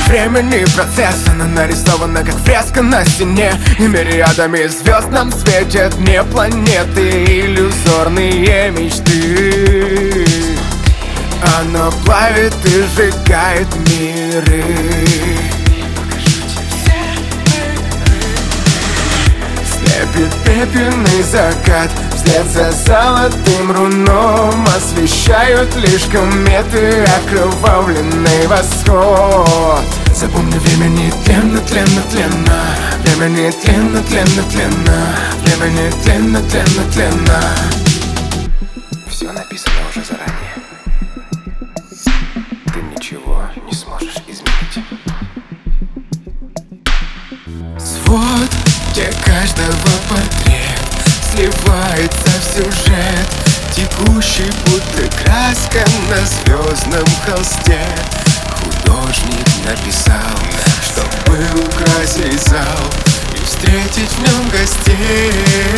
времени процесс. Она нарисована как фреска на стене, и мириадами звезд нам светят не планеты, иллюзорные мечты. Оно плавит и сжигает миры. Слепит пепельный закат вслед за золотым руном. Освещают лишь кометы окровавленный восход. Запомни, времени тленно, тленно, тленно. Времени тленно, тленно, тленно. Времени тленно, тленно, тленно. Все написано уже заранее. Ты ничего не сможешь изменить. Свод, где каждого портрет сливается в сюжет, текущий будто краска на звездном холсте. Художник написал, чтобы украсить зал и встретить в нем гостей.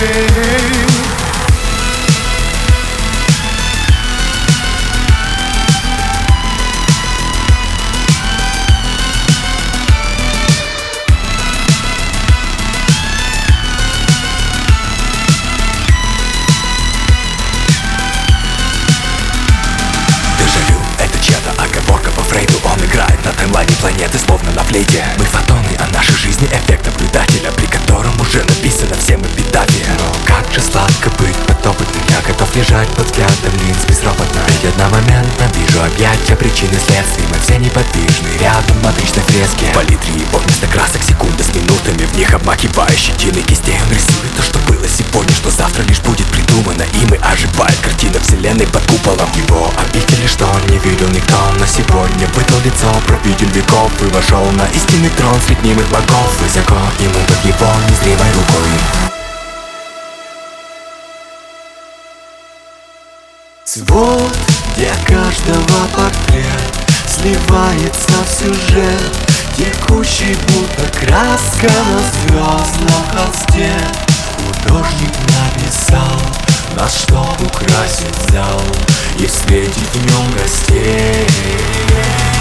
Он играет на таймлайне планеты, словно на флейте. Мы фотоны, а нашей жизни эффект наблюдателя, при котором уже написано всем эпитафия. Но как же сладко быть подопытным. Я готов лежать под взглядом линз безропотно. Ведь одномоментно вижу объятия причины следствий. Мы все неподвижны рядом в матричной фреске. В палитре его вместо красок секунды с минутами. В них обмакивая щетины кистей. Он рисует то, что было сегодня, что завтра лишь будет придумано. И мы оживает картина вселенной под куполом. Его обители, что не видел никто, но сегодня выдал лицо правитель веков и вошел на истинный трон среди немых богов. Высоко ему под его незримой рукой. Свод, где каждого портрет сливается в сюжет, текущий будто краска на звездном холсте. Художник написал нас, чтоб украсить зал и встретить в нем гостей.